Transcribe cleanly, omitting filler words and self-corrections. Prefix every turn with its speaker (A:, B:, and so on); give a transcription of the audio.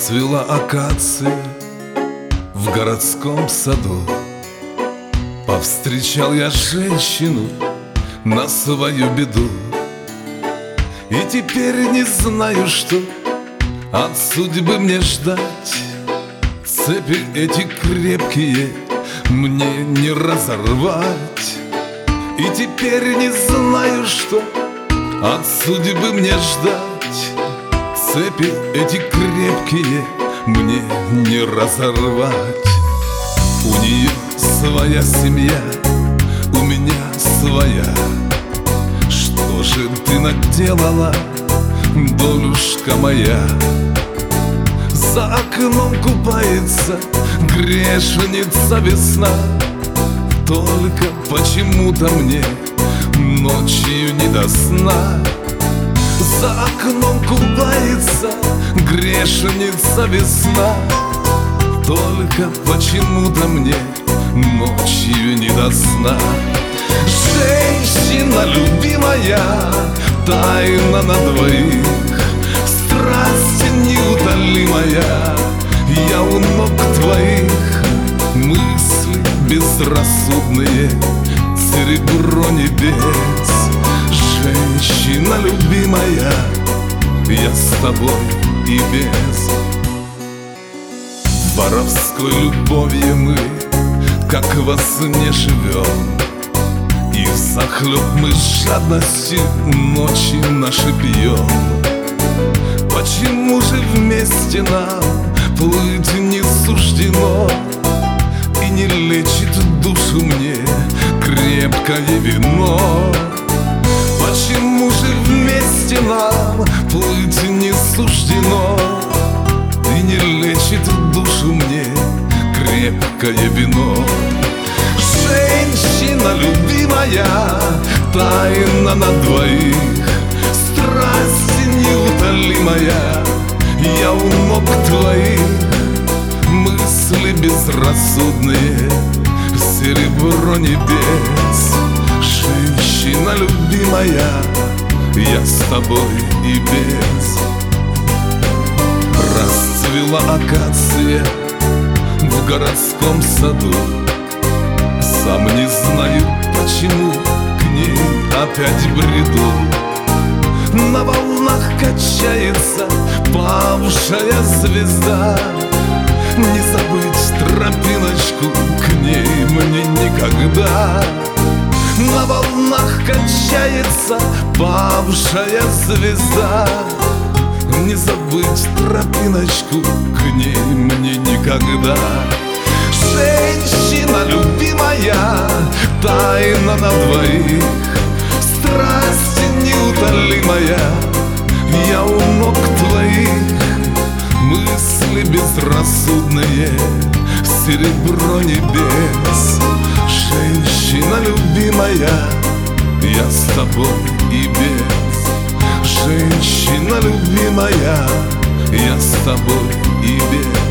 A: Расцвела акация в городском саду. Повстречал я женщину на свою беду. И теперь не знаю, что от судьбы мне ждать. Цепи эти крепкие мне не разорвать. И теперь не знаю, что от судьбы мне ждать. Цепи эти крепкие мне не разорвать. У нее своя семья, у меня своя. Что же ты наделала, долюшка моя? За окном купается грешница весна. Только почему-то мне ночью не до сна. За окном купается грешница весна. Только почему-то мне ночью не до сна. Женщина любимая, тайна на двоих, страсть неутолимая, я у ног твоих. Мысли безрассудные, серебро небес. Женщина любимая, я с тобой и без. Воровской любовью мы, как во сне, живем. И взахлеб мы с жадностью ночи наши пьем. Почему же вместе нам плыть не суждено? И не лечит душу мне крепкое вино. Почему же вместе нам плыть не суждено? И не лечит душу мне крепкое вино. Женщина любимая, тайна на двоих, страсть неутолимая, я у ног твоих. Мысли безрассудные, серебро небес. Женщина любимая, я с тобой и без. Расцвела акация в городском саду. Сам не знаю, почему к ней опять бреду. На волнах качается павшая звезда. Не забыть тропиночку к ней мне никогда. На волнах качается павшая звезда. Не забыть тропиночку к ней мне никогда. Женщина любимая, тайна на двоих, страсть неутолимая, я у ног твоих. Мысли безрассудные, серебро небес. Женщина любимая, я с тобой и без. Женщина любимая, я с тобой и без.